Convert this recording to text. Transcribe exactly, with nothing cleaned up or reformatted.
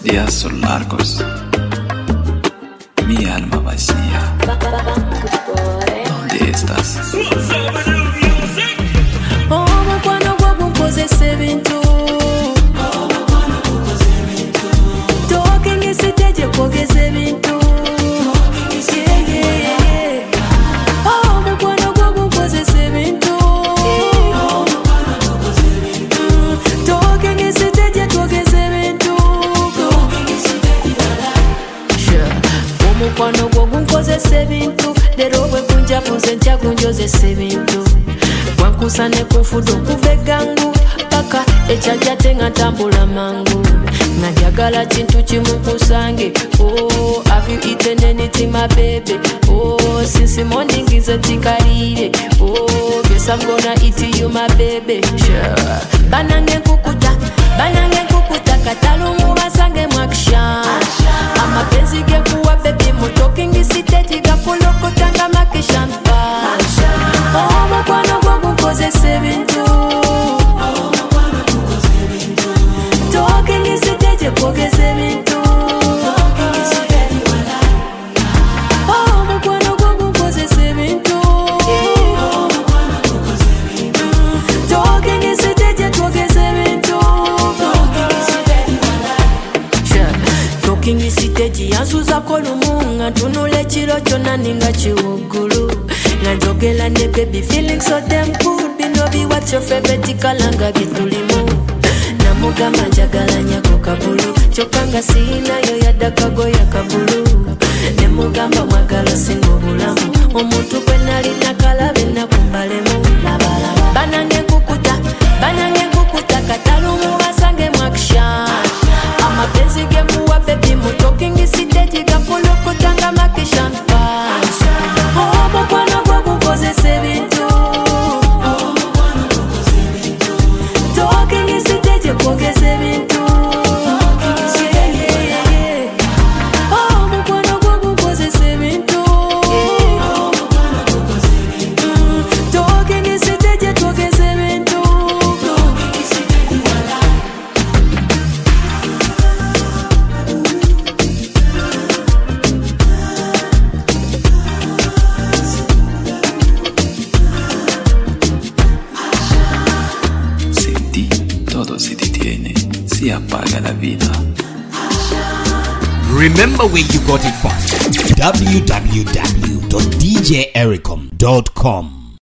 días son largos, mi alma vacía. ¿Dónde estás? Oh, mukwano gwo gunkozesa ebintu. Talking isiteje kwogeza ebintu. Yeah, yeah, yeah. Oh, mukwano gwo gunkozesa ebintu. Talking isiteje kwogeza ebintu. Omukwano gwo gunkozesa ebintu. Leero bwe gunjavuze ntya gunjozesa ebintu. Wankusane kunfudo kuva eggangu paka ekyajjate nga ntambula mangu nga njagala kintu kimu kusange. Oh, have you eaten anything my baby? Oh, since the morning nze tikaliire. Oh, guess I'm gonna eat you my baby. Sure. Banange nkukuta, banange nkukuta katalumu basange mu action. Amapenzi ge kuwa baby mu talking isiteji gakulokota nga makishan fast. Oh, mukwano gwo gunkozesa ebintu. Talking isiteje kwogeza ebintu. Oh, mukwano gwo gunkozesa ebintu. Talking isiteje kwogeza ebintu. Talking isiteji yansuzako lumu nga ntunula ekiro kyonna ninga kiwuggulu. Nga njogera ne baby feeling so damn good. Bino be what's your favorite color nga getulimu. Namugamba njagala nyako kabulu. Kyokka nga siinayo yadde akagoya kabulu. Ne mugamba mwagala singa obulamu. Omuntu gwe nalina kalabe nakumbalemu. Banange nkukuta, banange nkukuta katalumu basange mu action. Amapenzi ge kuwa baby mu talking isiteji gakulokota nga makishan fast. Oh, mukwano gwo gunkozesa ebintu. Talking isiteje kwogeza ebintu. Yeah, yeah, yeah. Oh, mukwano gwo gunkozesa ebintu. Talking isiteje kwogeza ebintu. Sin ti todo se detiene, se apaga la vida. Remember where you got it from. w w w dot d j ericom dot com